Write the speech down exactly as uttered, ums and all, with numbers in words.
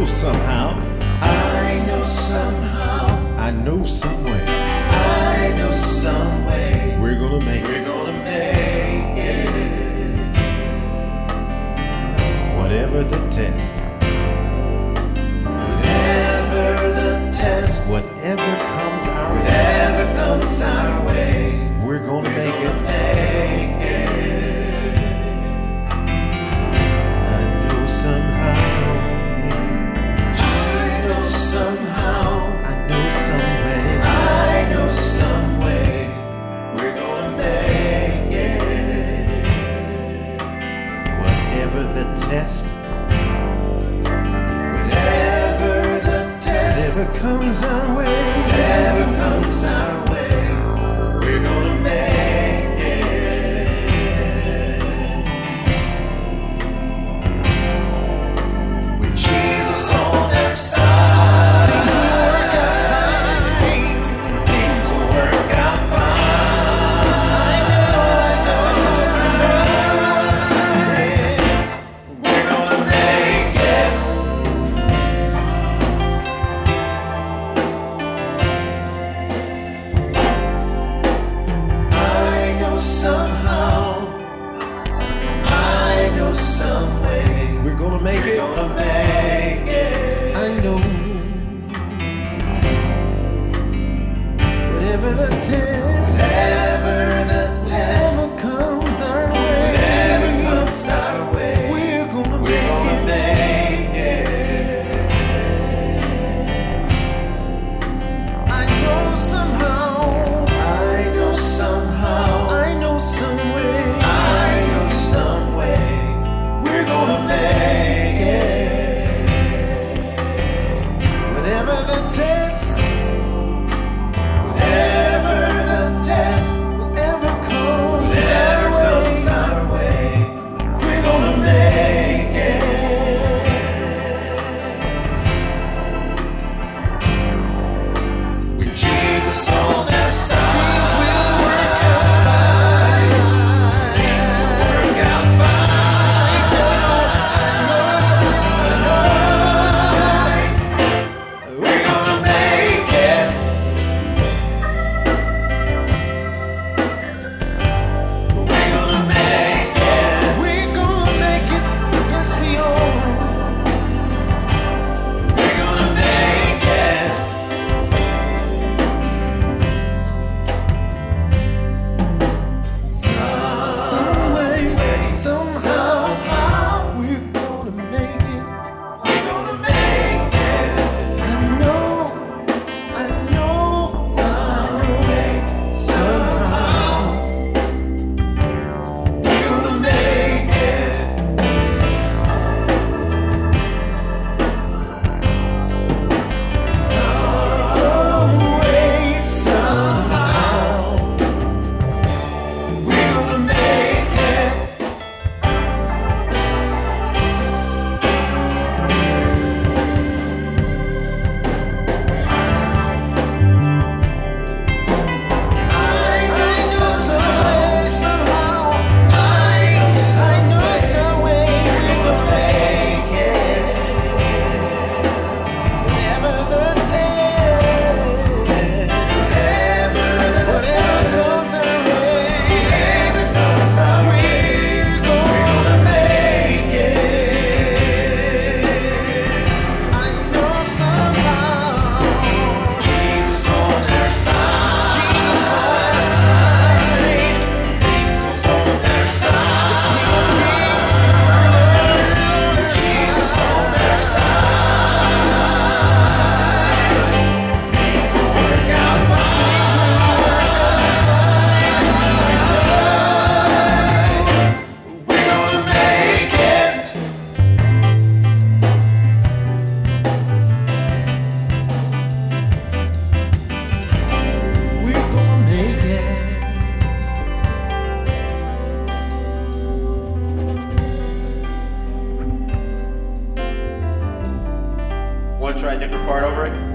know somehow, I know somehow, I know some way, I know some way, we're gonna make we're it. gonna make it. Whatever the test, Whatever the test, whatever comes our way, whatever comes our way, we're gonna we're make gonna it. make it. I know somehow, I know somehow, I know some way, I know some way, we're gonna make it. whatever the test, Whatever the test, whatever comes our way, whatever comes our way, we're gonna make it. With Jesus on our side, things will work out fine. I know, I know, I know, yes, we're gonna make it. I know somehow, I know some way, we're gonna make we're it. gonna make it. I know. Whatever the test, Whatever the test, whatever comes our way, whatever comes our way, we're gonna we're make gonna it. make it. I know somehow, I know somehow, I know some way, I know some way, we're gonna make it. whatever the test, Whatever the test, whatever comes whatever our way, comes our way, we're gonna make it. With Jesus on our side, things will work out fine. things will work out fine. We're gonna make it. We're gonna make it. We're gonna make it, yes we are. We're gonna make it. Some way, somehow, Somehow, we're gonna make it. we're gonna make it. I know, I know, somehow, Somehow, we're gonna make it. some way, Somehow, we're gonna make it. I know somehow, somehow, I know I know some some way, we're gonna make it. whatever the test, Whatever the whatever test, comes our way, whatever comes our way, we're we're gonna gonna make it. I know somehow, Jesus on our side, Jesus on our side, Jesus on our side, Jesus on our side. Things will work out fine. We're gonna make it. we're gonna make it. Want to try a different part over it?